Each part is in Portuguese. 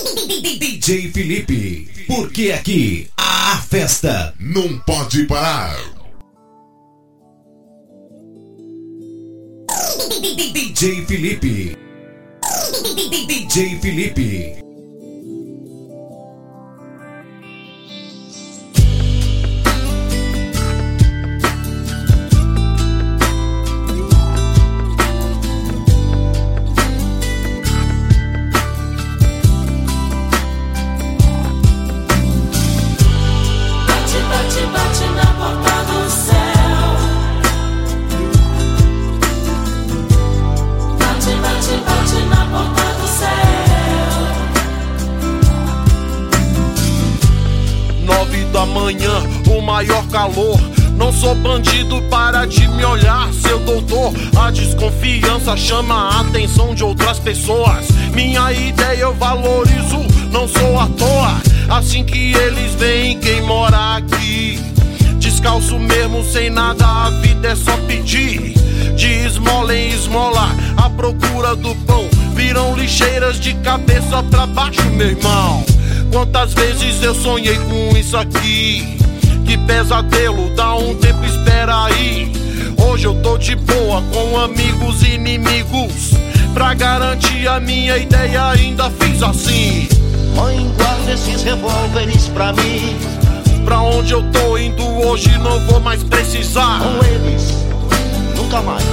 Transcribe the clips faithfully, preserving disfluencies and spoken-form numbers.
D J Felipe, porque aqui a festa não pode parar. D J Felipe, D J Felipe. Amanhã, o maior calor. Não sou bandido, para de me olhar, seu doutor. A desconfiança chama a atenção de outras pessoas. Minha ideia eu valorizo, não sou à toa. Assim que eles veem quem mora aqui, descalço mesmo, sem nada, a vida é só pedir. De esmola em esmola, à procura do pão, viram lixeiras de cabeça pra baixo, meu irmão. Quantas vezes eu sonhei com isso aqui? Que pesadelo, dá um tempo, espera aí. Hoje eu tô de boa com amigos e inimigos. Pra garantir a minha ideia ainda fiz assim. Mãe, guarda esses revólveres pra mim. Pra onde eu tô indo hoje não vou mais precisar. Com eles, nunca mais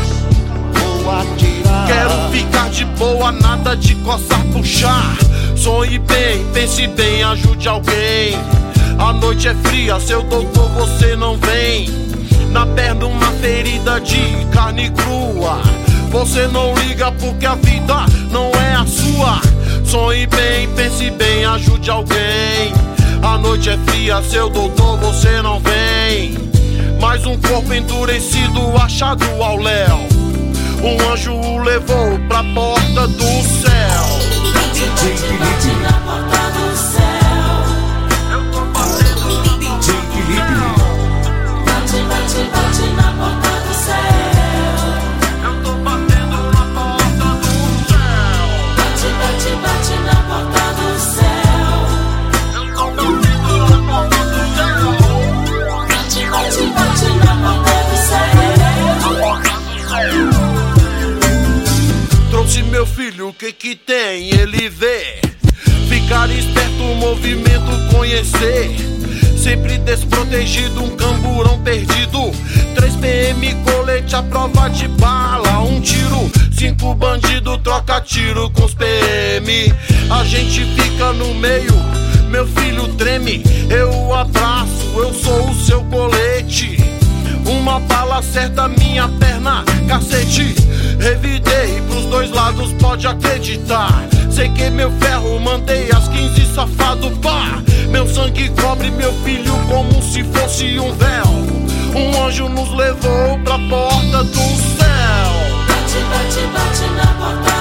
vou atirar. Quero ficar de boa, nada de coçar, puxar. Sonhe bem, pense bem, ajude alguém. A noite é fria, seu doutor, você não vem. Na perna uma ferida de carne crua. Você não liga porque a vida não é a sua. Sonhe bem, pense bem, ajude alguém. A noite é fria, seu doutor, você não vem. Mais um corpo endurecido achado ao léu. Um anjo o levou pra porta do céu. D J Felipe, na porta do céu. Eu tô batendo D J Felipe, Bate, bate, bate na porta do céu. Eu tô batendo na porta do céu. Bate, bate, bate na porta do céu. Eu tô batendo na porta do céu. Bate, bate, bate na porta do céu. Trouxe meu filho, o que que tem? Ele vê. Ficar esperto, o movimento conhecer. Sempre desprotegido, um camburão perdido. três P M, colete à prova de bala. Um tiro, cinco bandido, troca tiro com os P M. A gente fica no meio, meu filho treme. Eu o abraço, eu sou o seu colete. Uma bala acerta minha perna, cacete. Revidei pros dois lados, pode acreditar. Sei que meu ferro, mandei as quinze, safado, pá. Meu sangue cobre meu filho como se fosse um véu. Um anjo nos levou pra porta do céu. Bate, bate, bate na porta